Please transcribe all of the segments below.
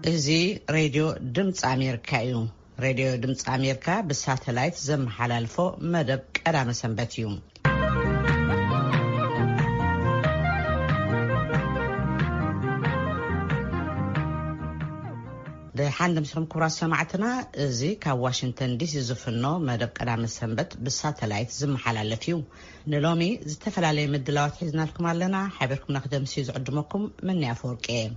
ازي راديو دمص أمريكا يوم راديو دمص أمريكا بالساتلايت زم حلالفو مدب قدام سنبت يوم حند مسلم كورا سمعتنا زي كا واشنطن دي سي زفنو مدب قدام سنبت بالساتلايت زم حلالفيو نلومي زتفلالي مدلاوات حزنا لكم علينا حابركم نخدم سيز عدمكم من يافوركي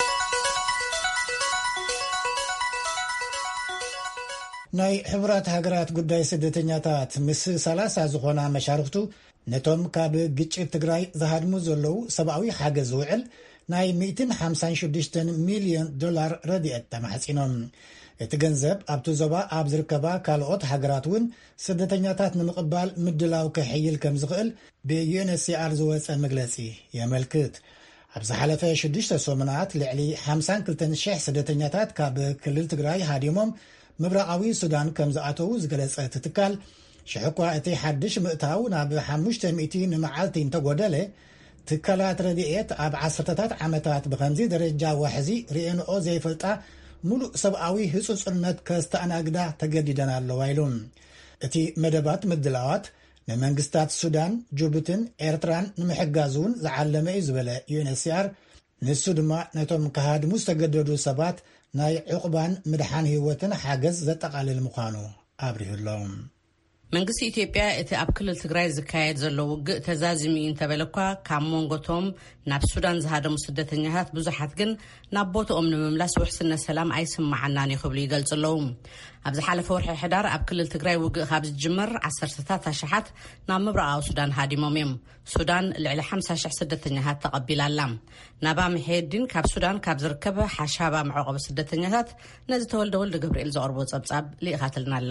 ناي حبرات هاجرات قداي سدتنياتات مس 30 زخونا مشارفتو نتوم كاب ግጭት ትግራይ زهادሙ ዘለው ሰብአዊ ሓገዝ ውዕል ናይ 156 ሚሊዮን ዶላር ረድኤት ተማሕፂኖም እቲ ገንዘብ ኣብቲ ዞባ ኣብ ዝርከባ ካልኦት ሃገራትን ስደተኛታት ንምቕባል ምድላው ከሕይል ከም ዝኽእል ብዩኤንኤችሲአር ዝወፀ መግለጺ የመልክት ኣብ ዝሓለፈ 6 ሰሙናት ልዕሊ 52000 ስደተኛታት ካብ ክልል ትግራይ ሃዲሞም ምብራቃዊ ሱዳን ከም ዝኣተው ዝገለጸ ትካል ሽሕኳ እቲ ሓድሽ ምእታው ናብ 500 ንመዓልቲ እንተጎደለ ትካላት ረድኤት ኣብ 10ታት ዓመታት ብከምዚ ደረጃ ዋሕዚ ሪኤንኦ ዘይፈልጣ ሙሉእ ሰብኣዊ ህጹጽነት ከስተኣናግዳ ተገዲደን ኣለዋ ኢሎም እቲ መደባት ምድላዋት ንመንግስታት ሱዳን ጅቡትን ኤርትራን ንምሕጋዙን ዝዓለመ እዩ ዝበለ ዩኤንኤችሲአር ንሱ ድማ ነቶም ከሃድሙ ዝተገደዱ ሰባት ናይ ዕቁባን ምድሓን ህይወትን ሓገዝ ዘጠቃልል ምዃኑ ኣብሪሁሎም መንግስቲ ኢትዮጵያ እቲ ኣብ ክልል ትግራይ ዝካየድ ዘሎ ውግእ ተዛዝሚ እንተበለኳ ካብ ሞንጎቶም ናብ ሱዳን ዝሃደሙ ስደተኛታት ብዙሓት ግን ናብ ቦታኦም ንምምላስ ውሕስነት ሰላም ኣይስማዓናን ይኽብሉ ይገልጽለው ኣብ ዝሓለፈ ወርሒ ሕዳር ኣብ ክልል ትግራይ ውግእ ካብ ዝጅመር 10ታት ኣሽሓት ናብ ምብራቃዊ ሱዳን ሃዲሞም እዮም ሱዳን ልዕሊ 50,000 ስደተኛታት ተቐቢላላ ናባ መሄድን ካብ ሱዳን ካብ ዝርከበ ሓሻባ መዕቆቢ ስደተኛታት ነዚ ተወልደ ወልደ ገብርኤል ዘቕርቦ ጸብጻብ ሊኢኻትልናላ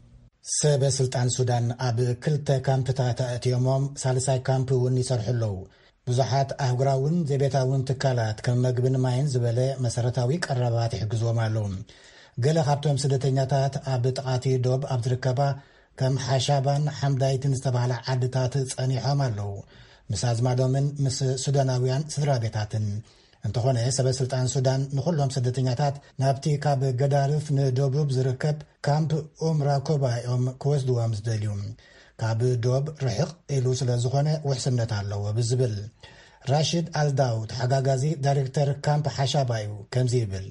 ሰበ ስልጣን ሱዳን ኣብ ክልተ ካምፕታት ኣእትዮሞም ሳልሳይ ካምፕ እውን ይሰርሕለው ብዙሓት ኣህጉራውን ዘቤታውን ትካላት ከም መግብን ማይን ዝበለ መሰረታዊ ቀረባት ይሕግዝዎም ኣለዉ ገለ ካብቶም ስደተኛታት ኣብ ጥቃቲ ዶብ ኣብ ዝርከባ ከም ሓሻባን ሓምዳይትን ዝተባሃለ ዓድታት ጸኒሖም ኣለዉ ምስ ኣዝማዶምን ምስ ሱዳናውያን ስድራ ቤታትን እንተኾነ ሰበ ስልጣን ሱዳን ንኩሎም ስደተኛታት ናብቲ ካብ ገዳርፍ ንደቡብ ዝርከብ ካምፕ ኡምራኮባ እዮም ክወስድዎም ዝደልዩ ካብ ዶብ ርሕቕ ኢሉ ስለ ዝኾነ ውሕስነት ኣለዎ ብዝብል ራሽድ ኣልዳውድ ሓጋጋዚ ዳይሬክተር ካምፕ ሓሻባ እዩ ከምዚ ይብል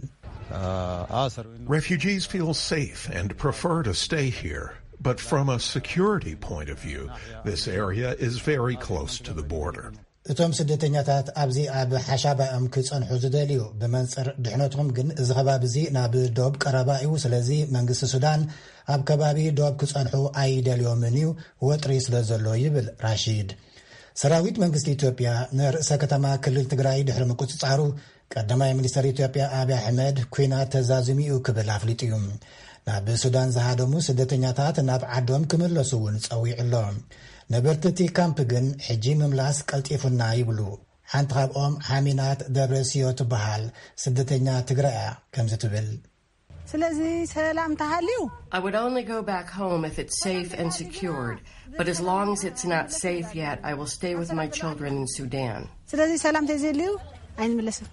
Refugees feel safe and prefer to stay here. But from a security point of view, this area is very close to the border. እቶም ስደተኛታት ኣብዚ ኣብ ሓሻባኦም ክጸንሑ ዝደልዩ ብመንጽር ድሕነቶም ግን እዚ ከባቢ እዚ ናብ ዶብ ቀረባ እዩ ስለዚ መንግስቲ ሱዳን ኣብ ከባቢ ዶብ ክጸንሑ ኣይደልዮምን እዩ ወጥሪ ስለ ዘሎ ይብል ራሺድ ሰራዊት መንግስቲ ኢትዮጵያ ንርእሰ ከተማ ክልል ትግራይ ድሕሪ ምቁጽጻሩ ቀዳማይ ሚኒስትር ኢትዮጵያ አብይ አሕመድ ኩናት ተዛዝሚኡ ክብል ኣፍሊጡ እዩ ናብ ሱዳን ዝሃደሙ ስደተኛታት ናብ ዓዶም ክምለሱውን ጸዊዕሎም ነበርትቲ ካምፕ ግን ሕጂ ምምላስ ቀልጢፉና ይብሉ ሓንቲ ካብኦም ሓሚናት ደብረሲዮ ትበሃል ስደተኛ ትግራይ ከም ዝትብል ስለዚ ሰላም ተሃልዩ I would only go back home if it's safe and secured but as long as it's not safe yet I will stay with my children in Sudan ስለዚ ሰላም ተዘልዩ ኣይንምለስም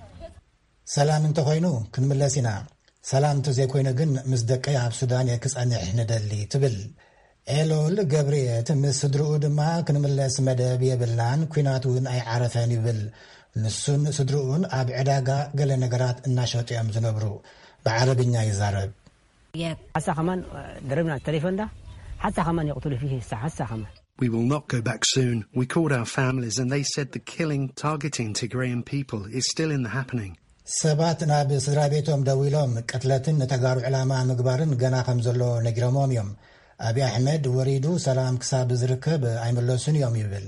ሰላም እንተኮይኑ ክንምለስ ኢና ሰላም ተዘይኮይኑ ግን ምስ ደቀይ ኣብ ሱዳን የክጸንሕ ንደሊ ትብል ኤሎል ገብርኤት ምስ ስድርኡ ድማ ክንምለስ መደብ የብላን ኩናቱን ኣይዓረፈን ይብል ንሱን ስድርኡን ኣብ ዕዳጋ ገለ ነገራት እናሸጡ እዮም ዝነብሩ ብዓረብኛ ይዛረብ ሓሳ ኸማን ደረብና ቴሌፎን ዳ ሓሳ ኸማን ይቕትሉ ፊህ ሓሳ ኸማን We will not go back soon. We called our families and they said the killing targeting Tigrayan people is still in the happening. ሰባት ናብ ስድራ ቤቶም ደዊሎም ቅትለትን ንተጋሩ ዕላማ ምግባርን ገና ከም ዘሎ ነግረሞም እዮም አብይ አሕመድ ወሪዱ ሰላም ክሳብ ዝርከብ ኣይመለሱን እዮም ይብል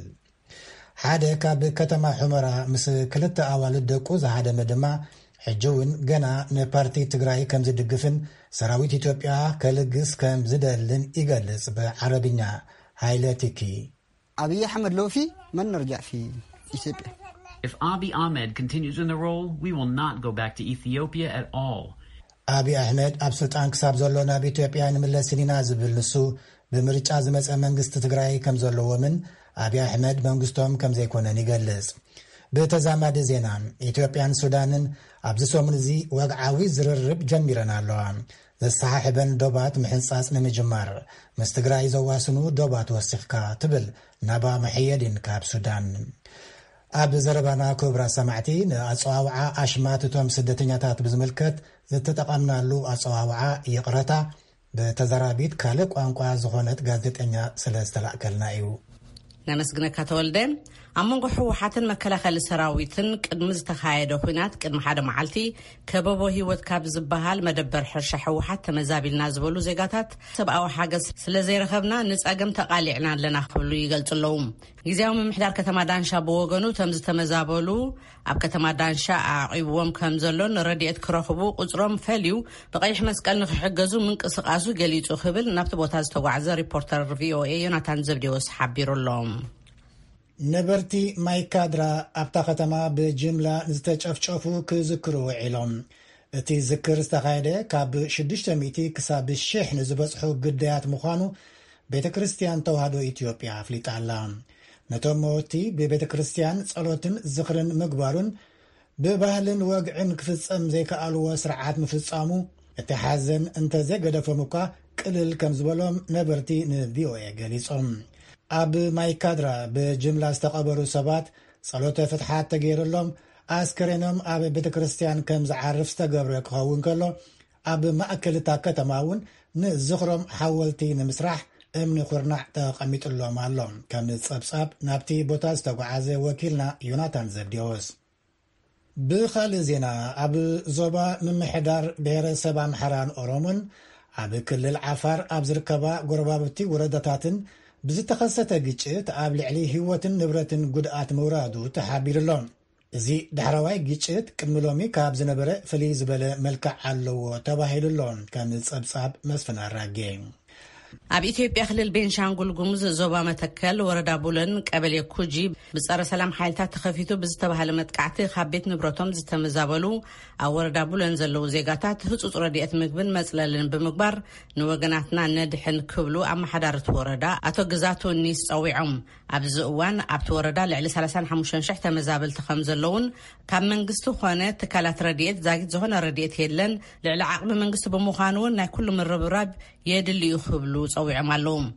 ሓደ ካብ ከተማ ሑመራ ምስ ክልተ ኣዋልድ ደቁ ዝሃደመ ድማ ሕጂውን ገና ንፓርቲ ትግራይ ከም ዝድግፍን ሰራዊት ኢትዮጵያ ከልግስ ከም ዝደልን ይገልጽ ብዓረብኛ ሃይለቲኪ አብይ አሕመድ ሎፊ መን ነርጃዕ ፊ ኢትዮጵያ If Abiy Ahmed continues in the role, we will not go back to Ethiopia at all. Abiy Ahmed ኣብ ስልጣን ክሳብ ዘሎ ናብ ኢትዮጵያ ንምለስን ኢና ዝብል ንሱ ብምርጫ ዝመፀ መንግስቲ ትግራይ ከም ዘለዎምን አብይ አሕመድ መንግስቶም ከም ዘይኮነን ይገልጽ بتزامد زينا إثيوبيان سودانن أبز سومن زي وقعاوي زررب جميرنا اللوها زصحاحبن دوبات محنصاص نمجمار مستقراي زواسنو دوبات وسخكا تبل نابا محيدين كاب سودان أب زربانا كبرى سمعتين أصواوعا أشماتتهم سدتنياتات بزملكت زتتقامنا له أصواوعا يقرتا بتزرابيت كالق وانقوا زغونت غازيتنيا سلسلأكلنا إيو نمسجنك تولدين أمونغو حوحاتن مكلاخل سراويتن قدم زتخايدو خوينات قدم حدا معالتي كبابو هيوت كاب زبهال مدبر حرش حوحات تمزابيلنا زبولو زيغاتات سبقاو حاجز سلازي رخبنا نساقم تقاليعنا لنا خبلو يقلتلوهم غيزياوم محدار كتما دانشا بوغنو تمز تمزابولو أب كتما دانشا عيبوهم كمزلون رديت كرخبو قصرهم فاليو بقايح مسكال نخحقزو من قصقازو قليتو خبل نابت بوتاز توعزة ريبورتر VOA يوناتان زبديوس حبيرو اللهم نبرتي مايكادرا أبتا ختما بجملة نزتجفجفو كذكرو وعلم اتي ذكر استخايده كاب 600 كساب الشيح نزبصحو قديات مخانو بيت كريستيان توهادو إثيوبيا فليت علام نتوموتي ببيت كريستيان صلوتن زخرن مقبارون ببهلن وقعن كفصم زي كالو سرعات مفصامو اتحازن انت زي قدفموكا قلل كمزبلوم نبرتي نفيوية قليصهم أب مايكادرا بجملة استقبروا سبات صلوة فتحات تغير اللهم أسكرينهم أب بيت كريستيان كمز عارف استقبرك خاون كله أب مأكل تاكتا ماون نزخرم حولتي نمسرح امن خورنع تقميت اللهم اللهم كم نتصبصاب نابتي بوتاز تقعازي وكيلنا يوناتان زبديوس بخال زينا أب زوبا من محدار بير سبا محران أورومن أب كل العفار أب زركبا قربابتي وردتاتن بزتخصت جيتشت أب لعلي هوتن نبرتن قدقات مورادو تحابير اللون زي دحرواي جيتشت كملومي كاب زنبرة فليز بلا ملكع علو تباهيل اللون كان نتصبصاب مسفن الراقين أب إثيوبيا خلال بينشانغول قمز زوبا متكل وردا بولن قبل يكوجي بصار سلام حالتات تخفيتو بزتبها لمتقعتي خابيت نبرتهم زتمزابلو أو وردا بولن زلو زيغاتات هصوص رديئت مقبن مسلالن بمقبار نوغناتنا ندحن كبلو أما حدارت وردا أتو قزاتو النيس أويعم أبزقوان أبت وردا لعلي 35 شح تمزابل تخمزلون كان منقستو خوانه تكالات رديئت زاقت زهونا رديئت هيدلن لعلي عقب منقستو بمخانون نا كل من ربراب يدلي يخبلو صوي عمالهم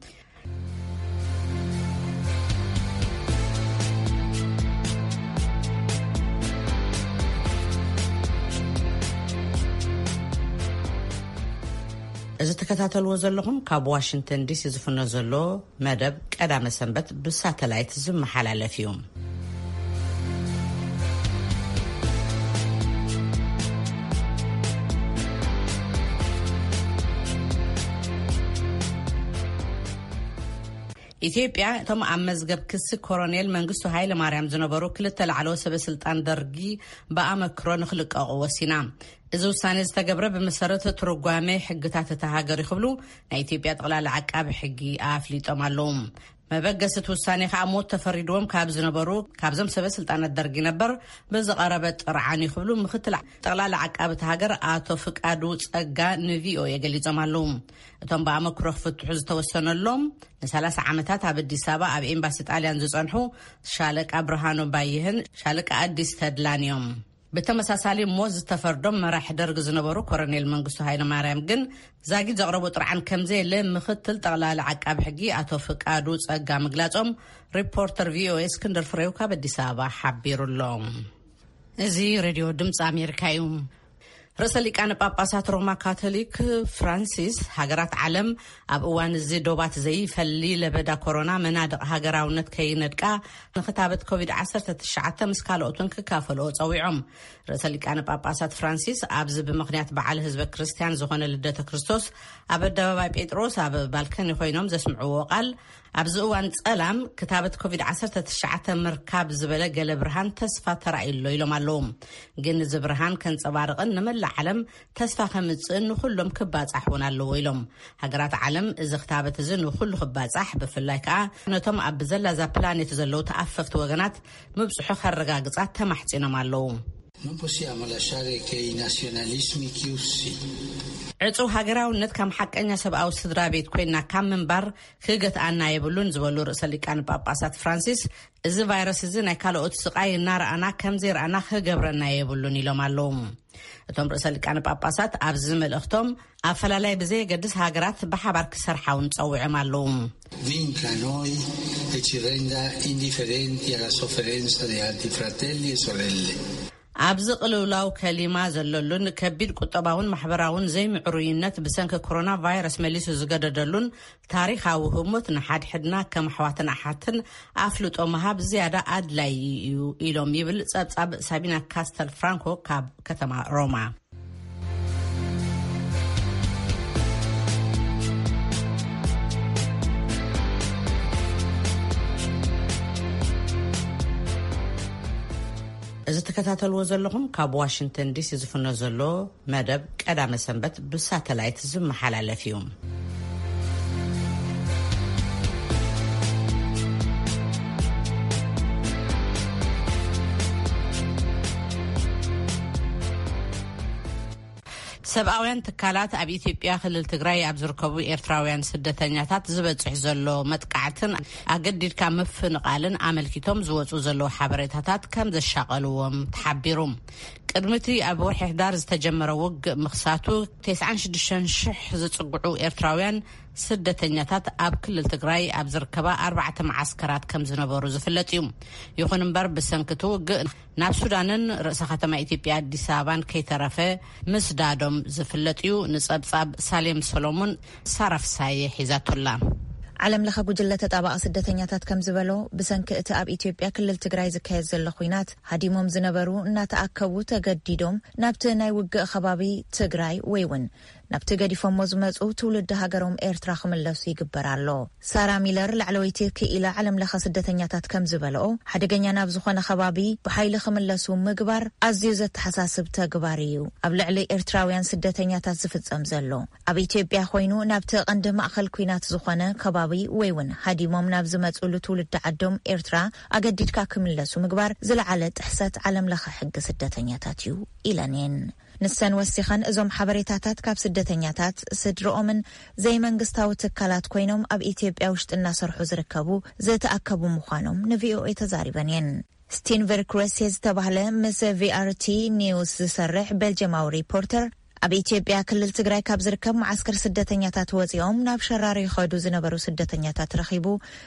إذا تكتاتلوا زلهم كاب واشنطن دي سي زفنا زلو مدب قدام سنبت بالساتلايت زم حلال فيهم ኢትዮጵያ ተም አመዝገብ ክስ ኮሎኔል መንግስቱ ኃይለ ማርያም ዝነበሩ ክልተ ላዕለወ ሰበስልጣን ደርጊ በአመክሮ ንኽልቀቁ ወሲና እዚ ውሳኔ ዝተገብረ ብመሰረት ትርጓሜ ሕግታት ተሃገር ይኽብሉ ናይ ኢትዮጵያ ጠቅላላ ዓቃቢ ሕጊ ኣፍሊጦም ኣለዉ መበገስት ውሳኔ ከአሞት ተፈሪዶም ካብ ዝነበሩ ካብዞም ሰበስልጣናት ደርጊ ነበር በዝቀረበ ጥርዓን ይኽብሉ ምክትል ጠቅላላ ዓቃቢ ሃገር አቶ ፍቃዱ ጸጋ ንቪኦ የገሊጾም ኣለዉ እቶም በአመክሮ ክፍትሑ ዝተወሰነሎም ን30 ዓመታት ኣብ አዲስ አበባ ኣብ ኤምባሲ ጣልያን ዝጸንሑ ሻለቃ ብርሃኑ ባይህን ሻለቃ አዲስ ተድላንዮም بتمساسالي موز تفردم مراح درج زنبرو كورنيل منقصو هاي مريم جن زاجي زغربو طرعن كمزي لمختل تغلال عقاب حقي اتوفق ادوص اقا مقلاصوم ريبورتر VOA اسكندر فريوكا بدي سابا حبيرو اللوم ازي راديو دمص امريكايوم رئيس ليقان ጳጳሳት ሮማ ካቶሊክ ፍራንሲስ ሀገራት ዓለም ኣብ እዋን እዚ ዶባት ዘይፈሊ ለበዳ ኮሮና መናድቕ ሃገራውነት ከይነድቃ ንኽታበት ኮቪድ-19 ምስ ካልኦቱን ክካፈሎ ፀዊዖም رئيس ليقان ጳጳሳት ፍራንሲስ ኣብዚ ብምኽንያት በዓል ህዝበ ክርስቲያን ዝኾነ ልደተ ክርስቶስ ኣብ ኣደባባይ ጴጥሮስ ኣብ ባልከኒ ኮይኖም ዘስምዕዎ ቃል ኣብዚ እዋን ጸላም ክታበት ኮቪድ-19 ምርካብ ዝበለ ገለ ብርሃን ተስፋ ተራእይሎ ኢሎም ኣለዉ ግን እዚ ብርሃን ከንጸባርቕን ንመላ ዓለም ተስፋ ከምጽእ ንኹሎም ክባጻሕ ውን ኣለዎ ኢሎም ሃገራት ዓለም እዚ ክታበት እዚ ንኹሉ ክባጻሕ ብፍላይ ከዓ ነቶም ኣብ ዘላዛ ፕላኔት ዘለዉ ተኣፈፍቲ ወገናት ምብጽሑ ከረጋግጻ ተማሕጺኖም ኣለዉ Non possiamo lasciare che i nazionalismi chiusi ዕፁ ሃገራውነት ከም ሓቀኛ ሰብኣዊ ስድራ ቤት ኮይና ካብ ምንባር ክገትኣና የብሉን ዝበሉ ርእሰ ሊቃነ ጳጳሳት ፍራንሲስ እዚ ቫይረስ እዚ ናይ ካልኦት ስቃይ እናረኣና ከም ዘይረኣና ክገብረና የብሉን ኢሎም ኣለዉ። እቶም ርእሰ ሊቃነ ጳጳሳት ኣብዚ መልእኽቶም ኣፈላላይ ብዘየገድስ ሃገራት ብሓባር ክሰርሓውን ፀዊዖም ኣለዉ። vinca noi e ci renda indifferenti alla sofferenza di altri fratelli e sorelle. ኣብዚ ቅልውላው ከሊማ ዘለሉን ከቢድ ቁጠባውን ማሕበራውን ዘይምዕሩይነት ብሰንኪ ኮሮና ቫይረስ መሊሱ ዝገደደሉን ታሪኻዊ ህሞት ንሓድሕድና ከም ኣሕዋትን ኣሓትን ኣፍልጦ መሃብ ዝያዳ ኣድላይ እዩ ኢሎም ይብል ጸብጻብ ሳቢና ካስተል ፍራንኮ ካብ ከተማ ሮማ። እዚ ተከታተልዎ ዘለኹም ካብ ዋሽንግተን ዲሲ ዝፍኖ ዘሎ መደብ ቀዳመ ሰንበት ብሳተላይት ዝመሓላለፍ እዩ። ሰብኣውያን ትካላት ኣብ ኢትዮጵያ ክልል ትግራይ ኣብ ዝርከቡ ኤርትራውያን ስደተኛታት ዝበጽሕ ዘሎ መጥቃዕትን ኣገዲድካ ምፍንቃልን ኣመልኪቶም ዝወጹ ዘለዉ ሓበሬታታት ከም ዘሻቀልዎም ተሓቢሩ። ቅድሚቲ ኣብ ወርሒ ሕዳር ዝተጀመረ ውግእ ምኽሳቱ 96,000 ዝጽጉዑ ኤርትራውያን ስደተኛታት ኣብ ክልል ትግራይ ኣብ ዝርከባ 4 ማዓስከራት ከም ዝነበሩ ዝፍለጥ እዩ። ይኹን እምበር ብሰንኪቱ ውግእ ናብ ሱዳንን ርእሰ ከተማ ኢትዮጵያ አዲስ አበባን ከይተረፈ ምስዳዶም ዝፍለጥ እዩ። ንጸብጻብ ሳሌም ሰሎሞን ሳራፍሳይ ሒዛቶላ። ዓለም ለኸ ጉጅለ ተጣባቂ ስደተኛታት ከም ዝበሎ ብሰንኪ እቲ ኣብ ኢትዮጵያ ክልል ትግራይ ዝካየድ ዘሎ ኩናት ሃዲሞም ዝነበሩ እናተኣከቡ ተገዲዶም ናብቲ ናይ ውግእ ከባቢ ትግራይ ወይ እውን ናብቲ ገዲፎም ዝመጹ ትውልድ ሃገሮም ኤርትራ ክምለሱ ይግበር ኣሎ። ሳራ ሚለር ላዕለወይቲ ክኢላ ዓለም ለኸ ስደተኛታት ከም ዝበልኦ ሓደገኛ ናብ ዝኾነ ከባቢ ብሓይሊ ክምለሱ ምግባር ኣዝዩ ዘተሓሳስብ ተግባር እዩ ኣብ ልዕሊ ኤርትራውያን ስደተኛታት ዝፍጸም ዘሎ። ኣብ ኢትዮጵያ ኮይኑ ናብቲ ቀንዲ ማእኸል ኩናት ዝኾነ ከባቢ ወይ እውን ሃዲሞም ናብ ዝመጹሉ ትውልድ ዓዶም ኤርትራ ኣገዲድካ ክምለሱ ምግባር ዝለዓለ ጥሕሰት ዓለም ለኸ ሕጊ ስደተኛታት እዩ ኢለኔን ንሰን ወሲኸን እዞም ሓበሬታታት ካብ ስደተኛታት ስድሮኦምን ዘይመንግስታዊ ትካላት ኮይኖም ኣብ ኢትዮጵያ ውሽጥ እናሰርሑ ዝርከቡ ዝተኣከቡ ምዃኖም ንቪኦኤ ተዛሪበን እየን። ስቲን ቨርክረስ ዝተባህለ ምስ ቪአርቲ ኒውስ ዝሰርሕ ቤልጅማዊ ሪፖርተር ኣብ ኢትዮጵያ ክልል ትግራይ ካብ ዝርከብ ማዓስከር ስደተኛታት ወፂኦም ናብ ሸራሪ ይኸዱ ዝነበሩ ስደተኛታት ረኺቡ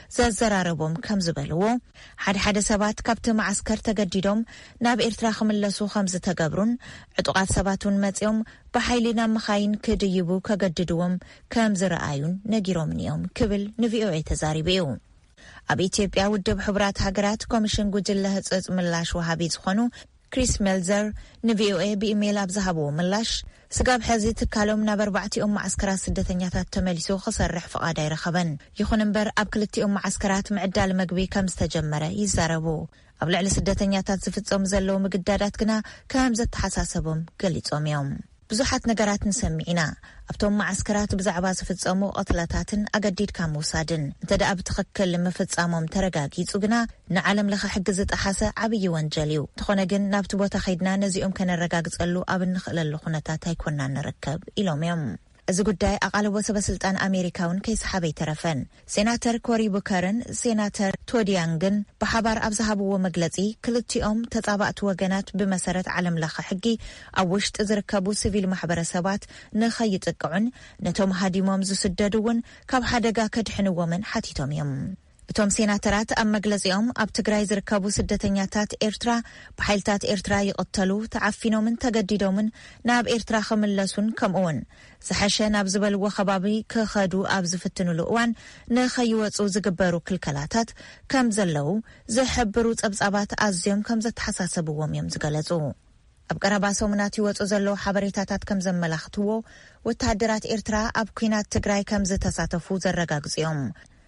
ዘዘራረቦም ከም ዝበልዎ ሓደ ሰባት ካብቲ ማዓስከር ተገዲዶም ናብ ኤርትራ ክምለሱ ከም ዝተገብሩን ዕጡቃት ሰባትን መፂኦም ብሓይሊ ናብ መኻይን ክድይቡ ከገድድዎም ከም ዝረኣዩን ነጊሮም እዮም ክብል ንቪኦኤ ተዛሪቡ እዩ። ኣብ ኢትዮጵያ ውድብ ሕብራት ሃገራት ኮሚሽን ጉጅለ ህጽጽ ምላሽ ወሃቢ ዝኾኑ ክሪስ ሜልዘር ንቪኦኤ ብኢሜይል ኣብ ዝሃብዎ ምላሽ ስጋብ ሕዚ ትካሎም ናብ 4 ማዓስከራት ስደተኛታት ተመሊሱ ክሰርሕ ፍቓድ ኣይረኸበን። ይኹን እምበር ኣብ ክልቲኦም ማዓስከራት ምዕዳል መግቢ ከም ዝተጀመረ ይዛረቡ። ኣብ ልዕሊ ስደተኛታት ዝፍጸሙ ዘለዉ ምግዳዳት ግና ከም ዘተሓሳሰቦም ገሊጾም እዮም። ብዙሓት ነገራት ንሰሚዕና ኣብቶም ማዓስከራት ብዛዕባ ዝፍጸሙ ቅትለታትን ኣገዲድካ ምውሳድን እንተደኣ ብትኽክል ምፍጻሞም ተረጋጊጹ ግና ንዓለም ለኸ ሕጊ ዝጠሓሰ ዓብዪ ወንጀል እዩ። እንተኾነ ግን ናብቲ ቦታ ኸይድና ነዚኦም ከነረጋግጸሉ ኣብ እንኽእለሉ ኩነታት ኣይኮንና ንርከብ ኢሎም እዮም። እዚ ጉዳይ ኣቓልቦ ሰበስልጣን ኣሜሪካውን ከይሰሓበ ይተረፈን። ሴናተር ኮሪ ቡከርን ሴናተር ቶዲያንግን ብሓባር ኣብ ዝሃብዎ መግለጺ ክልቲኦም ተጻባእቲ ወገናት ብመሰረት ዓለም ለኸ ሕጊ ኣብ ውሽጢ ዝርከቡ ሲቪል ማሕበረሰባት ንኸይጥቅዑን ነቶም ሃዲሞም ዝስደዱ እውን ካብ ሓደጋ ከድሕንዎምን ሓቲቶም እዮም። እቶም ሴናተራት ኣብ መግለጺኦም ኣብ ትግራይ ዝርከቡ ስደተኛታት ኤርትራ ብሓይልታት ኤርትራ ይቕተሉ ተዓፊኖምን ተገዲዶምን ናብ ኤርትራ ክምለሱን ከምኡውን ዝሓሸ ናብ ዝበልዎ ከባቢ ክኸዱ ኣብ ዝፍትንሉ እዋን ንኸይወፁ ዝግበሩ ክልከላታት ከም ዘለዉ ዝሕብሩ ጸብጻባት ኣዝዮም ከም ዘተሓሳሰብዎም እዮም ዝገለጹ። ኣብ ቀረባ ሰሙናት ይወፁ ዘለዉ ሓበሬታታት ከም ዘመላኽትዎ ወታደራት ኤርትራ ኣብ ኩናት ትግራይ ከም ዝተሳተፉ ዘረጋግጹ እዮም።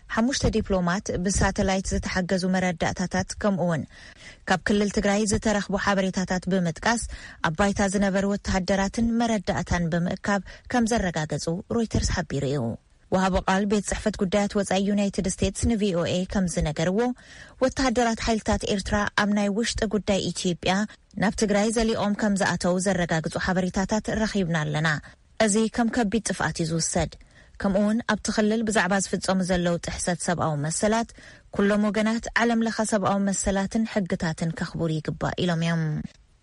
5 ዲፕሎማት ብሳተላይት ዝተሓገዙ መረዳእታታት ከምኡውን ካብ ክልል ትግራይ ዝተረኽቡ ሓበሬታታት ብምጥቃስ ኣብ ባይታ ዝነበሩ ወታደራትን መረዳእታን ብምእካብ ከም ዘረጋገጹ ሮይተርስ ሓቢሩ እዩ። وهاب قال بيت صحفة قدات وزا يونايتد ستيتس نفي او اي كم زنقروا واتهدرات حيلتات إيرترا أمناي وشت قداي إثيوبيا ناب تقراي زالي أم كم زاعتو زرقاقزو حبريتاتات رخيبنا لنا أزي كم كبيت تفقاتي زو السد كمون أبتخلل بزعباز فتصوم زلو تحسات سبعو مسلات كل موغنات علم لخا سبعو مسلات حقتات كخبوري قبا إلوم يوم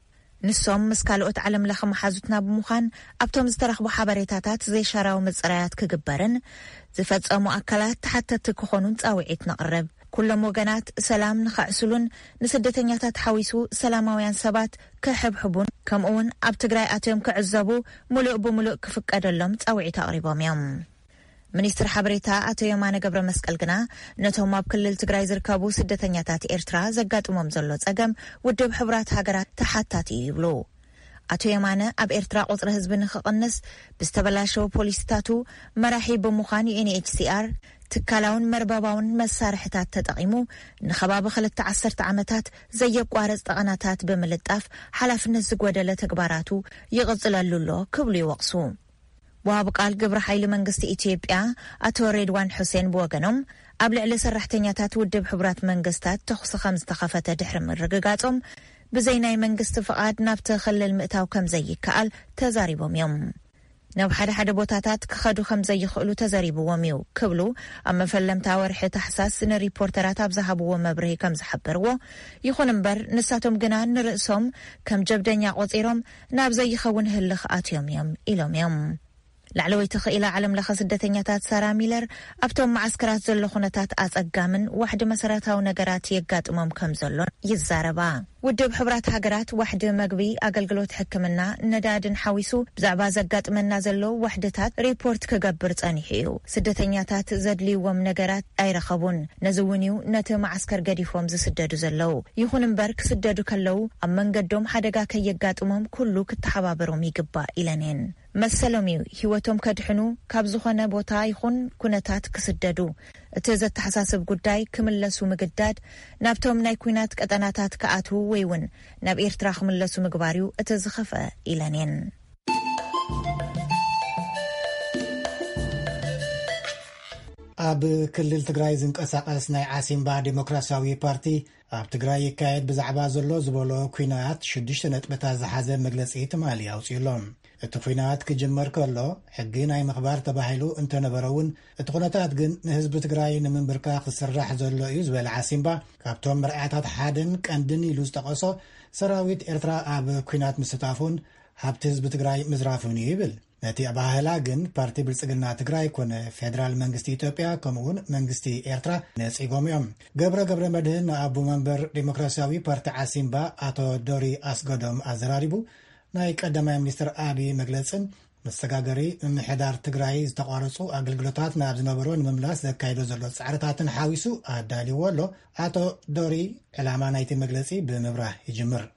نسوم مسكالوت علم لخا محازوتنا بمخان أبتوم زترخبو حبريتاتات زي شراو مزقرايات كقبارن زي فتصومو أكلات حتى تكخونون تاوعيت نقرب كل موغنات سلام نخعسلون نسدتنياتات حويسو سلاماويان سبات كحبحبون كمون أبتقراي أتيوم كعزابو ملؤ بملؤ كفك أدلهم تاوعيت أقربهم يوم منيستر حبريتا أتو يومانا قبر مسكالقنا نتوما بكل تقراي زركابو سدتنياتات إيرترا زقات ممزلوت أقام ودب حبرات هاقرات تحاتات يبلو أتو يومانا أب إيرترا قطر هزبن خقنس بستبلاشو بوليستاتو مراحي بمخاني NHCR تكالاون مرباباون مسارحتات تدقيمو نخباب خلت 10 عامتات زي قوارز تقناتات بملطاف حلفنت زغودله تكباراتو يغصلالو كبلو يوقسو وابقال قبر حيل منغست إثيوبيا أتو ريدوان حسين بوغنم أبلع لسرحتنياتات ودب حبرات منغستات تخص 5 تخافة دحر من رقاقاتهم بزيناي منغست فقاد نابت خلل مئتاو كم زي كأل تزاريبهم يوم ناب حدا بوتاتات كخدو 5 يخلو تزاريبو وميو كبلو أما فلمتا ورحي تحساس ن ريبورترات بزهبو ومبرهي كم زحبرو يخون مبر نساتهم قنان نرأسهم كم جبدن يعوطيرهم ناب زي خون هلخ آتيوم يوم إلوم يوم لعلوي تخيل علم لخ سدتنياتات سارا ميلر أبتم معسكرات زلو خونتات أزقامن واحد مساراتها ونقرات يقات كم زلون يزاربا ودب حبرات هاقرات واحد مقبي أقلقلوت حكمنا ندادن حويسو بزعبا زقات منا زلو وحدتات ريبورت كقبرت أنيحيو سدتنياتات زدلي ومنقرات أي رخبون نزونيو نت معسكر قديفوم زسددو زلو يخون مبارك سددو كلو أمن قدوم حدقا كي يقات كلو كتحبابروم يقبا إلانين مسلميو هيوتهم كدحنو كابزخنا بوتا يخون كونتات كسددو اتزت حساسب قداي كملسو مقداد نابتهم نايكوينات كأتناتات كأتو ويون ناب إيرتراخ ملسو مقباريو اتزخفة إلانين أب كلل تقراي زنقساقس ناي عاسيمبا ديمقراسياوي بارتي أب تقراي يكايد بزعبا زلو زبولو كوينات 6 نطبتا زحازة مجلسي تمالي أوصيلهم التفينات كجمر كله حقين أي مخبار تباهلو انت نبرون التقناتات جن نهزب تقراي نمن بركاق السراح زلو يزبل العاسيمبا كابتون مرعاتات حادن كاندن يلوز تقصو سراويت إرترا أب كوينات مستطافون هابت هزب تقراي مزرافون يبل نتي أباهلا جن بارتي بلسقنا تقراي كون فيدرال منغستي إثيوبيا كمون منغستي إرترا نسيقوم يوم قبر مدهن أبو منبر ديمقراسياوي بارتي عاسيمبا أتو دوري أسقدم أزراريبو ناي قدما منستر أبي مجلسن مستقاقري محدار تقراي استقارسو أقلقلطات ناب زنبرون مملاس ذكايدو زلو سعرتاتن حاويسو أدالي والو أتو دوري علامة نايتي مجلسي بمبراه يجمر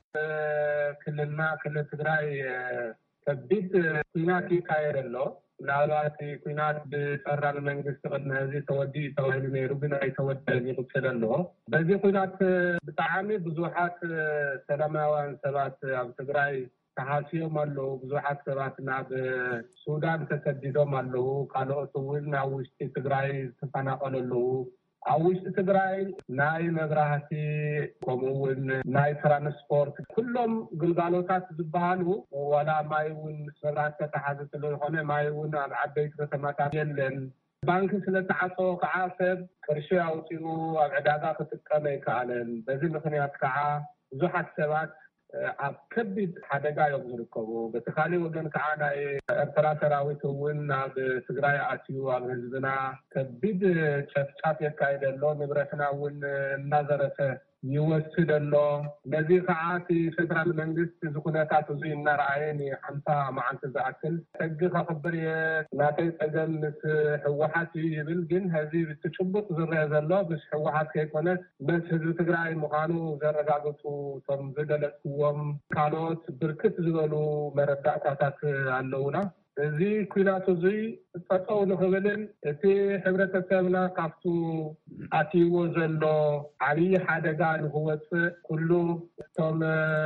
كلنا كل تقراي تبديد كيناتي كايرلو نالاتي كينات بفرال المنجست قدنا هذه تودي توهيل ميرو بنا يتودي يقتلنه بذي كينات بتعامل بزوحات سلاماوان سبات أب تقراي تحاسيهم اللو بزوحات سباتنا بسودان تسديدهم اللو قالوا أطول عوشتي تقراي تفناقل اللو عوشتي تقراي ناي مبراهتي كمون ناي ترانسبورت كلهم قلقالوتات زبهانو ولا مايون سرات تحازت اللو هنا مايون عبيت بتماتات يلن بانك سلتعصو كعاسب كرشي عوتيو عدادات تتكامي كالن بذي مخنيات كعا بزوحات سبات كبد حدقا يغزركو بتخالي وقن كعانا ارترا سراويت وين بسقراي عاتيو عبهزبنا كبد شفشات يكايد اللو نبرتنا وين نظرته يوسد اللو نزي خعاتي فدرال منجست زكوناتات زي نرعيني 5 مع انتزاكل تقخ خبرية ناتي تقمس حوحاتي يبلقن هذه بتشبط زرية زلو بس حوحات كيكونت بس هزو تقرأي مقانو زرقاقتو تمزدلتوهم كانوت بركت زغلو مردعتاتات اللونا زي كويناتو زي تطو نخبلن اتي حبرة سامنا قافتو اتيو زلو علي حدقا نخوت كلو تم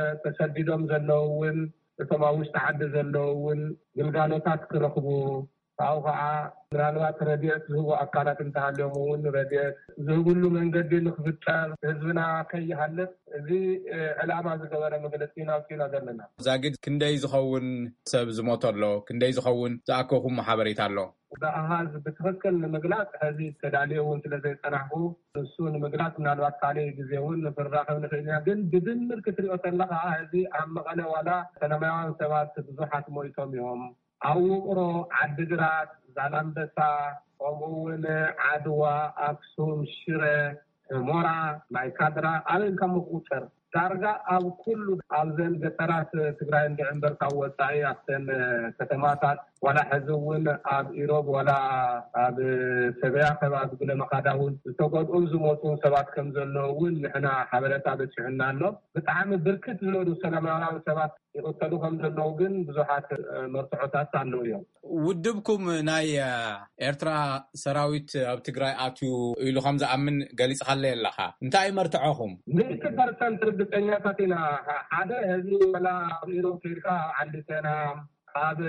تسديدهم زلوون تماوش تعد زلوون قلقانوتات كرخبو ካው ከዓ ምናልባት ረድኤት ዝህቡ ኣካላት እንተሃልዮም እውን ረድኤት ዝህብሉ መንገዲ ንክፍጠር ህዝብና ከይሃልፍ እዚ ዕላማ ዝገበረ መግለፂ ናውፂና ዘለና ዛግድ ክንደይ ዝኸውን ሰብ ዝሞተሎ ክንደይ ዝኸውን ዝኣከኹም ሓበሬታ ኣሎ ብኣሃዝ ብትክክል ንምግላጽ ሕዚ ተዳልዮ እውን ስለዘይጸናሑ እሱ ንምግላጽ ምናልባት ካልእ ግዜ እውን ንክንራኸብ ንኽእል ኢና ግን ብድምር ክትሪኦ ከለካ ሕዚ ኣብ መቐለ ዋላ ሰላማውያን ሰባት ብዙሓት ሞይቶም እዮም ኣብ ውቕሮ ዓዲግራት ዛላምበሳ ከምኡ እውን ዓድዋ ኣክሱም ሽረ ሞራ ማይካድራ ኣበይንካ ምቁፅር ዳርጋ ኣብ ኩሉ ኣብዘን ገጠራት ትግራይ እንድዕምበር ካብ ወፃኢ ኣብተን ከተማታት ዋላ ሕዚ እውን ኣብ ኢሮብ ዋላ ኣብ ሰበያ ከባቢ ብለመኻዳ እውን ዝተጎድኡ ዝሞቱ ሰባት ከም ዘለዎ እውን ንሕና ሓበሬታ በፂሑና ኣሎ ብጣዕሚ ብርክት ዝበሉ ሰላማውያን ሰባት ይቆተሉ ከም ዘለዉ ግን ብዙሓት መርትዖታት ኣለዉ እዮም ውድብኩም ናይ ኤርትራ ሰራዊት ኣብ ትግራይ ኣትዩ ኢሉ ከም ዝኣምን ገሊጽካ ኣለካ እንታይ መርትዖኹም 100% ርግጠኛታት ኢና ሓደ ህዝቢ ዋላ ኣብ ኢሮብ ከይድካ ዓዲተና ኣብ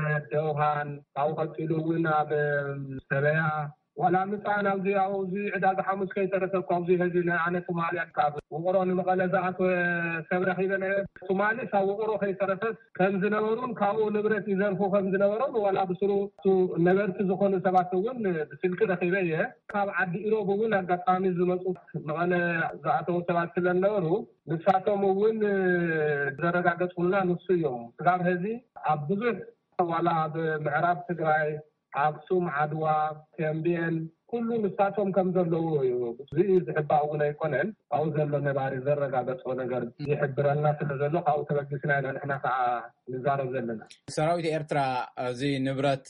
ደውሃን ካብ ቀፂሉ እውን ኣብ ሰበያ ዋላ ምፃን ኣብዚ ኣብዚ ዕዳጋ ሓሙስ ከይተረከብ ካብዚ ህዚ ኣነ ሶማልያ ካብ ውቕሮ ንመቐለ ዝኣተወ ሰብ ረኺበ ሶማሌ ካብ ውቕሮ ከይተረከብ ከም ዝነበሩን ካብኡ ንብረት ይዘርፉ ከም ዝነበሩን ዋላ ብስሩ ነበርቲ ዝኾኑ ሰባት እውን ብስልኪ ረኺበ እየ ካብ ዓዲ ኢሮብ እውን ኣጋጣሚ ዝመፁ መቐለ ዝኣተዉ ሰባት ስለነበሩ ንሳቶም እውን ዘረጋገፅኩልና ንሱ እዮም ክሳብ ሕዚ ኣብ ብዙሕ ዋላ ኣብ ምዕራብ ትግራይ ኣክሱም ዓድዋ ተምቤን ኩሉ ንሳቶም ከም ዘለዉ እዚ ዝሕባእ እውን ኣይኮነን ካብኡ ዘሎ ነባሪ ዘረጋገፆ ነገር ይሕብረልና ስለ ዘሎ ካብኡ ተበጊስና ኢና ንሕና ከዓ ንዛረብ ዘለና ሰራዊት ኤርትራ እዚ ንብረት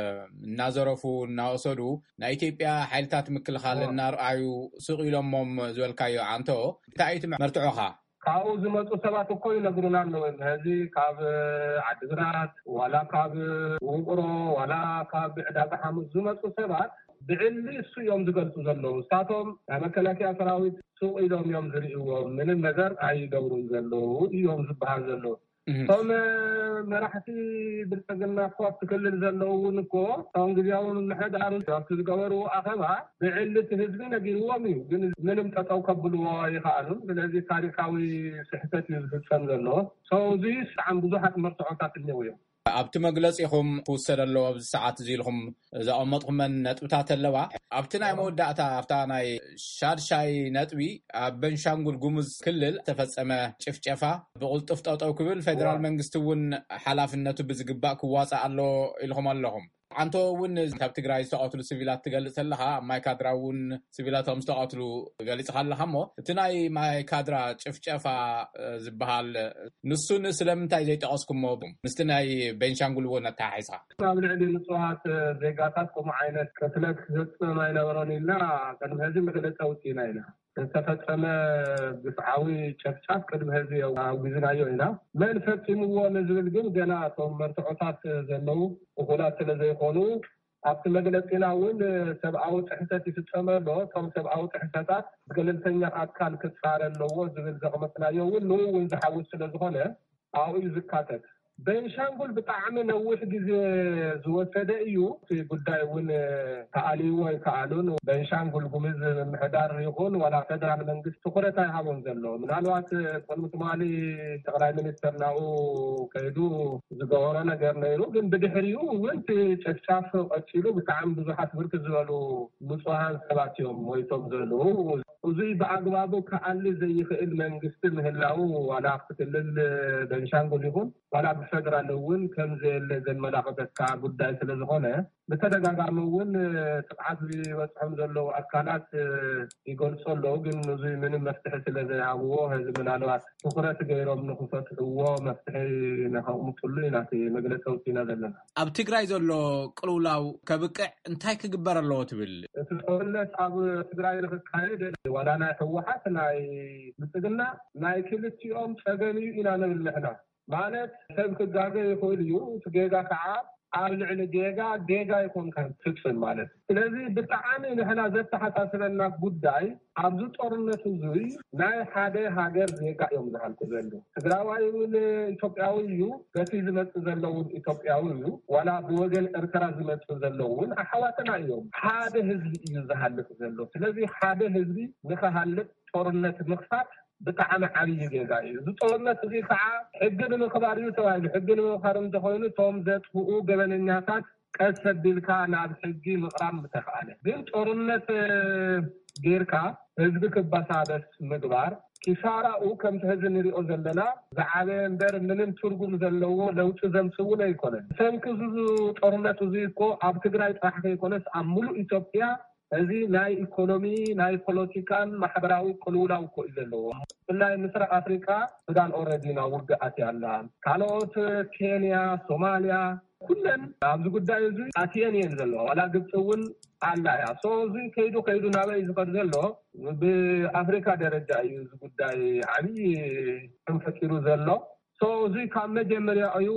እናዘረፉ እናወሰዱ ናይ ኢትዮጵያ ሓይልታት ምክልኻል እናርኣዩ ስቕ ኢሎሞም ዝበልካዮ ዓንቶ እንታይ እቲ መርትዖኻ ካብኡ ዝመፁ ሰባት እኮ ይነግሩና ኣለዉ ሕዚ ካብ ዓዲግራት ዋላ ካብ ውቅሮ ዋላ ካብ ዕዳጋ ሓሙስ ዝመፁ ሰባት ብዕሊ እሱ እዮም ዝገልፁ ዘለዉ ንሳቶም ናይ መከላከያ ሰራዊት ሱቕ ኢሎም እዮም ዝርእዎም ምንም ነገር ኣይገብሩን ዘለዉ እዮም ዝበሃል ዘለዉ ቶም መራሕቲ ብልፅግና እኮ ኣብቲ ክልል ዘለዉ እውን እኮ እቶም ግዜያዊ ምምሕዳር ኣብቲ ዝገበሩ ኣኸባ ብዕሊ እቲ ህዝቢ ነጊርዎም እዩ ግን ምንም ጠጠው ከብልዎ ይኽኣሉን ስለዚ ታሪካዊ ስሕተት እዩ ዝፍፀም ዘሎ እዚ ብጣዕሚ ብዙሓት መርትዖታት እኒአው እዮም ኣብቲ መግለፂኹም ክውሰድ ኣለዎ ኣብዚ ሰዓት እዚ ኢልኩም ዘቐመጥኩመን ነጥብታት ኣለዋ ኣብቲ ናይ መወዳእታ ኣብታ ናይ ሻድሻይ ነጥቢ ኣብ ቤንሻንጉል ጉሙዝ ክልል ተፈፀመ ጭፍጨፋ ብቁልጡፍ ጠጠው ክብል ፌደራል መንግስቲ እውን ሓላፍነቱ ብዝግባእ ክዋፃእ ኣሎ ኢልኩም ኣለኹም ዓንቶ እውን ካብ ትግራይ ዝተቐትሉ ሲቪላት ትገልጽ ኣለኻ ማይካድራ እውን ሲቪላቶም ዝተቐትሉ ገሊጽካ ኣለኻ እሞ እቲ ናይ ማይካድራ ጭፍጨፋ ዝበሃል ንሱን ስለምንታይ ዘይጠቐስኩሞ ምስቲ ናይ ቤንሻንጉል እውን ኣተሓሒዝካ ኣብ ልዕሊ ንጹሃት ዜጋታት ከምኡ ዓይነት ቅትለት ክፍፅም ኣይነበሮን ኢልና ቅድሚ ሕዚ መግለፂ ኣውፂእና ኢና ዝተፈፀመ ግፍዓዊ ጨፍጫፍ ቅድሚ ሕዚ ኣውጊዝናዮ ኢና መን ፈፂምዎ ንዝብል ግን ገና እቶም መርትዖታት ዘለዉ እኹላት ስለዘይኮኑ ኣብቲ መግለፂና እውን ሰብኣዊ ጥሕሰት ይፍፀመሎ እቶም ሰብኣዊ ጥሕሰታት ገለልተኛ ኣካል ክፃረ ኣለዎ ዝብል ዘቕመጥናዮ እውን ንውን ዝሓውስ ስለዝኾነ ኣብኡ እዩ ዝካተት ቤንሻንጉል ብጣዕሚ ነዊሕ ግዜ ዝወሰደ እዩ እቲ ጉዳይ እውን ተኣልይዎ ይከኣሉን ቤንሻንጉል ጉሙዝ ምምሕዳር ይኹን ዋላ ፌደራል መንግስቲ ትኩረት ኣይሃቦም ዘሎ ምናልባት ቅድሚ ትማሊ ጠቅላይ ሚኒስተር ናብኡ ከይዱ ዝገበሮ ነገር ነይሩ ግን ብድሕሪኡ እውን እቲ ጨፍጫፍ ቀፂሉ ብጣዕሚ ብዙሓት ብርክት ዝበሉ ንጹሃን ሰባት እዮም ሞይቶም ዘለዉ እዚ ብኣግባቡ ከኣሊ ዘይኽእል መንግስቲ ምህላው ዋላ ክልል ቤንሻንጉል ይኹን ዋላ ብፌደራል እውን ከም ዘየለ ዘመላኽተካ ጉዳይ ስለዝኾነ ብተደጋጋሚ እውን ጥቅዓት ዝበፅሖም ዘለዉ ኣካላት ይገልጹ ኣለዉ ግን እዚ ምንም መፍትሒ ስለዘይሃብዎ ህዚ ምናልባት ትኩረት ገይሮም ንክፈትሕዎ መፍትሒ ንከቕምጡሉ ኢና እቲ መግለፂ ኣውፂእና ዘለና ኣብ ትግራይ ዘሎ ቅልውላው ከብቅዕ እንታይ ክግበር ኣለዎ ትብል እቲ ጦርነት ኣብ ትግራይ ንክካየድ ዋላ ናይ ህወሓት ናይ ብልፅግና ናይ ክልቲኦም ፀገም እዩ ኢና ንብል ንሕና ማለት ሰብ ክጋገ ይኽእል እዩ እቲ ጌጋ ከዓ ኣብ ልዕሊ ጌጋ ይኮን ክትፍን ማለት ስለዚህ ብጣዕሚ ንሕና ዘተሓሳስበና ጉዳይ ኣብዚ ጦርነት እዙይ ናይ ሓደ ሃገር ዜጋ እዮም ዝሃልኩ ዘለዉ ትግራዋይ እውን ኢትዮጵያዊ እዩ ገፊ ዝመጽእ ዘለውን ኢትዮጵያዊ እዩ ዋላ ብወገን ኤርትራ ዝመጽእ ዘለውን ኣሕዋትና እዮም ሓደ ህዝቢ እዩ ዝሃልፍ ዘሎ ስለዚህ ሓደ ህዝቢ ንኸሃልፍ ጦርነት ምኽፋት ብጣዕሚ ዓብይ ጌጋ እዩ እዚ ጦርነት እዚ ከዓ ሕጊ ንምኽባር እዩ ተባሂሉ ሕጊ ንምኽባር እንተኾይኑ ቶም ዘጥፍኡ ገበነኛታት ቀስ ሰቢልካ ናብ ሕጊ ምቕራብ ምተኻእለ ግን ጦርነት ጌርካ ህዝቢ ክባሳደስ ምግባር ኪሳራኡ ከምቲ ህዝቢ ንሪኦ ዘለና ዝዓበየ እምበር ምንም ትርጉም ዘለዎ ለውጢ ዘምፅውን ኣይኮነን ሰንኪ ጦርነት እዚ እኮ ኣብ ትግራይ ጥራሕ ከይኮነስ ኣብ ሙሉእ ኢትዮጵያ እዚ ናይ ኢኮኖሚ ናይ ፖለቲካን ማሕበራዊ ቅልውላው እኮ እዩ ዘለዎ ብፍላይ ምስራቅ ኣፍሪካ ሱዳን ኦልሬዲ ናብ ውግኣት ያላ ካልኦት ኬንያ ሶማልያ ኩለን ኣብዚ ጉዳይ እዚ ኣትየን እየን ዘለዎ ዋላ ግብፂ እውን ኣላ እያ እዚ ከይዱ ናበይ ዝኸድ ዘሎ ብኣፍሪካ ደረጃ እዩ እዚ ጉዳይ ዓብይ ተንፈጢሩ ዘሎ እዚ ካብ መጀመርያ እዩ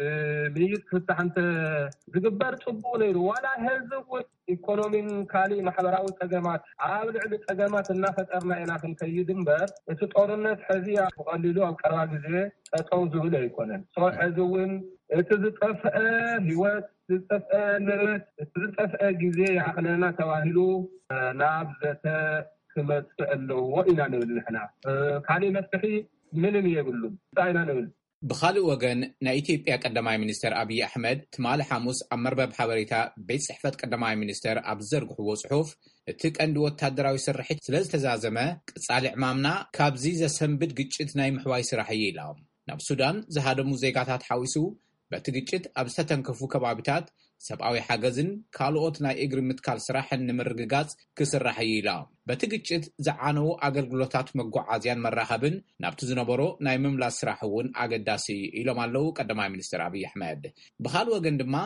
ብሚይት ክፍታሕ እንተ ዝግበር ጽቡቕ ነይሩ ዋላ ህዝብ ኢኮኖሚን ካሊእ ማሕበራዊ ፀገማት ኣብ ልዕሊ ፀገማት እናፈጠርና ኢና ክንከይድ እምበር እቲ ጦርነት ሕዚ ብቐሊሉ ኣብ ቀረባ ግዜ ጠጠው ዝብል ኣይኮነን ሕዚ እውን እቲ ዝጠፍአ ህይወት ዝጠፍአ ንብረት እቲ ዝጠፍአ ግዜ ይዓቕለና ተባሂሉ ናብ ዘተ ክመጽእ ኣለዎ ኢና ንብል ንሕና ካሊእ መፍትሒ ምንም የብሉን ጣይና ንብል ብኻልእ ወገን ናይ ኢትዮጵያ ቀዳማይ ሚኒስተር አብይ አሕመድ ትማሊ ሐሙስ ኣብ መርበብ ሓበሬታ ቤት ጽሕፈት ቀዳማይ ሚኒስተር ኣብ ዘርግሕዎ ጽሑፍ እቲ ቀንዲ ወታደራዊ ስርሒት ስለ ዝተዛዘመ ቅጻሊ ዕማምና ካብዚ ዘሰንብድ ግጭት ናይ ምሕዋይ ስራሕ እዩ ኢሎም ናብ ሱዳን ዝሃደሙ ዜጋታት ሓዊሱ በቲ ግጭት ኣብ ዝተተንከፉ ከባቢታት ሰብኣዊ ሓገዝን ካልኦት ናይ እግሪ ምትካል ስራሕን ንምርግጋጽ ክስራሕ እዩ ኢሎም በቲ ግጭት ዝዓነዉ ኣገልግሎታት መጓዓዝያን መራኸብን ናብቲ ዝነበሮ ናይ ምምላስ ስራሕ እውን ኣገዳሲ ኢሎም ኣለዉ ቀዳማይ ሚኒስትር አብይ አሕመድ ብኻልእ ወገን ድማ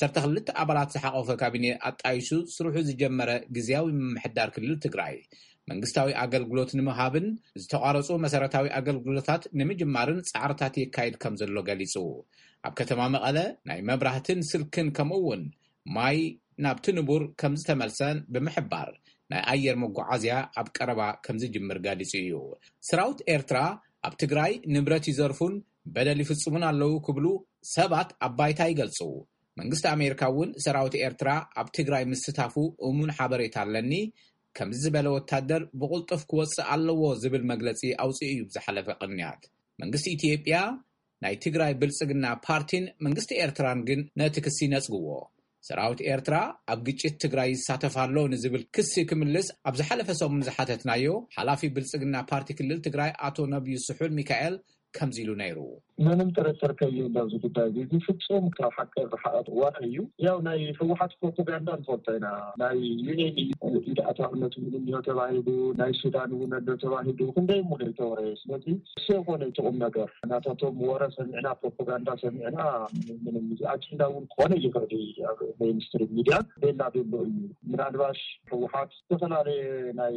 12 ኣባላት ዝሓቆፈ ካቢነ ኣጣይሹ ስርሑ ዝጀመረ ግዝያዊ ምምሕዳር ክልል ትግራይ መንግስታዊ ኣገልግሎት ንምሃብን ዝተቋረጹ መሰረታዊ ኣገልግሎታት ንምጅማርን ጻዕርታት የካይድ ከም ዘሎ ገሊጹ ኣብ ከተማ መቐለ ናይ መብራህትን ስልክን ከምኡውን ማይ ናብቲ ንቡር ከም ዝተመልሰን ብምሕባር ናይ ኣየር መጓዓዝያ ኣብ ቀረባ ከም ዝጅምር ገሊጹ እዩ ሰራዊት ኤርትራ ኣብ ትግራይ ንብረት ይዘርፉን በደል ይፍጽሙን ኣለዉ ክብሉ ሰባት ኣብ ባይታ ይገልጹ መንግስቲ ኣሜሪካ እውን ሰራዊት ኤርትራ ኣብ ትግራይ ምስታፉ እሙን ሓበሬታ ኣለኒ ከም ዝበለ ወታደር ብቁልጥፍ ክወጽእ ኣለዎ ዝብል መግለጺ ኣውጽኡ እዩ ብዝሓለፈ ቅንያት መንግስቲ ኢትዮጵያ ናይ ትግራይ ብልጽግና ፓርቲን መንግስቲ ኤርትራን ግን ነቲ ክሲ ነጽግዎ ሰራዊት ኤርትራ ኣብ ግጭት ትግራይ ይሳተፋሎ ንዝብል ክሲ ክምልስ ኣብ ዝሓለፈ ሰሙን ዝሓተትናዮ ሓላፊ ብልጽግና ፓርቲ ክልል ትግራይ ኣቶ ነብዩ ስሑል ሚካኤል ከም ኢሉ ነይሩ ምንም ጥርጥር ከይብሉ ኣብዚ ጉዳይ እዚ ፍጹም ካብ ሓቂ ዝሓቐ ዋና እዩ ያው ናይ ህወሓት ፕሮፓጋንዳ እንፈልጦና ናይ ዩኤን ኢዳእታውነት ምንም ተባሂሉ ናይ ሱዳን እውን ኣሎ ተባሂሉ ክንደይ ሙሉ ተወረ ስለዚ ሰኮነ ጥቁም ነገር ናታቶም ወረ ሰሚዕና ፕሮፓጋንዳ ሰሚዕና ምንም ኣጀንዳ እውን ኮነ ይፈርድ ኣብ ሚኒስትሪ ሚድያ ቤላ ቤሎ እዩ ምናልባሽ ህወሓት ዝተፈላለዩ ናይ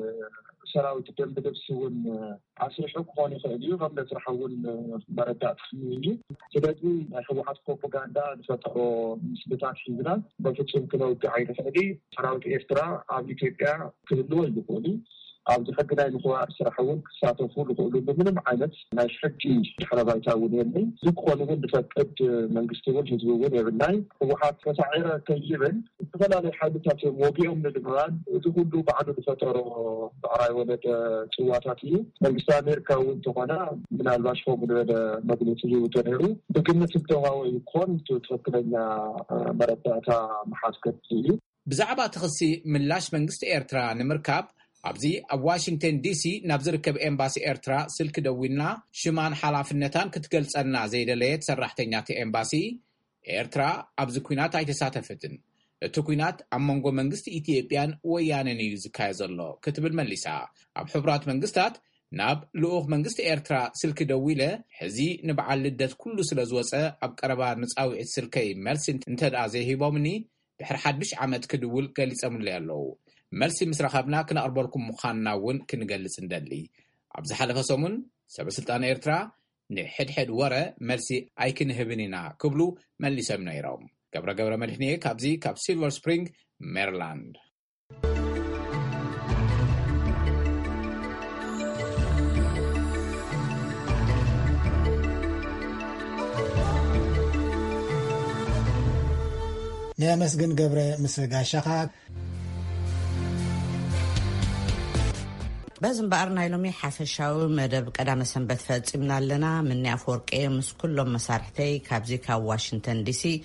ሰራዊት ደንብ ልብስ እውን ኣስሪሑ ክኾን ይኽእል እዩ ከም ለስራሕውን መረዳእቲ እዩ ስለዚ ናይ ህወሓት ፕሮፓጋንዳ ዝፈጠሮ ምስልታት ሒዝና በፍጹም ክነውግዕ ኣይንኽእል ሰራዊት ኤርትራ ኣብ ኢትዮጵያ ክህልዎ ይኽእሉ ኣብዚ ሕጊ ናይ ምኽባር ስራሕ እውን ክሳተፉ ዝኽእሉ ምንም ዓይነት ናይ ሕጊ ድሕረ ባይታ እውን የለይ እዚ ክኾን እውን ዝፈቅድ መንግስቲ እውን ህዝቢ እውን የብልናይ ህወሓት ተሳዒረ ከይብል ዝተፈላለዩ ሓይልታት ወጊኦም ንምባል እዚ ኩሉ ባዕሉ ዝፈጠሮ ብዕራይ ወለደ ፅዋታት እዩ መንግስቲ ኣሜሪካ እውን እንተኾነ ምናልባሽ ከምኡ ዝበለ መግለፂ ሂቡ ተነይሩ ብግምት ዝተውሃቦ ይኮን ትክክለኛ መረዳእታ መሓዝከት እዩ ብዛዕባ እቲ ክሲ ምላሽ መንግስቲ ኤርትራ ንምርካብ ኣብዚ ኣብ ዋሽንግተን ዲሲ ናብ ዝርከብ ኤምባሲ ኤርትራ ስልክ ደዊልና ሽማን ሓላፍነታን ክትገልጸልና ዘይደለየት ሰራሕተኛት ኤምባሲ ኤርትራ ኣብዚ ኩናት ኣይተሳተፈትን እቲ ኩናት ኣብ መንጎ መንግስቲ ኢትዮጵያን ወያነን እዩ ዝካየድ ዘሎ ክትብል መሊሳ ኣብ ሕቡራት መንግስታት ናብ ልኡኽ መንግስቲ ኤርትራ ስልክ ደዊለ ሕዚ ንበዓል ልደት ኩሉ ስለ ዝወፀ ኣብ ቀረባ ንፃውዒት ስልከይ መልሲ እንተደኣ ዘይሂቦምኒ ድሕሪ 1 ዓመት ክድውል ገሊፆምሉ ኣለዉ መልሲ ምስ ረኸብና ክነቕርበልኩም ምዃንና እውን ክንገልጽ እንደሊ ኣብ ዝሓለፈ ሰሙን ሰበስልጣን ኤርትራ ንሕድሕድ ወረ መልሲ ኣይክንህብን ኢና ክብሉ መሊሶም ነይሮም ገብረ መድህኔ ካብዚ ካብ ሲልቨር ስፕሪንግ ሜሪላንድ ነመስግን ገብረ ምስ ጋሻኻ በዚ እምበኣር ናይ ሎሚ ሓፈሻዊ መደብ ቀዳመ ሰንበት ፈፂምና ኣለና ምንያፍ ወርቄ ምስ ኩሎም መሳርሕተይ ካብዚ ካብ ዋሽንተን ዲሲ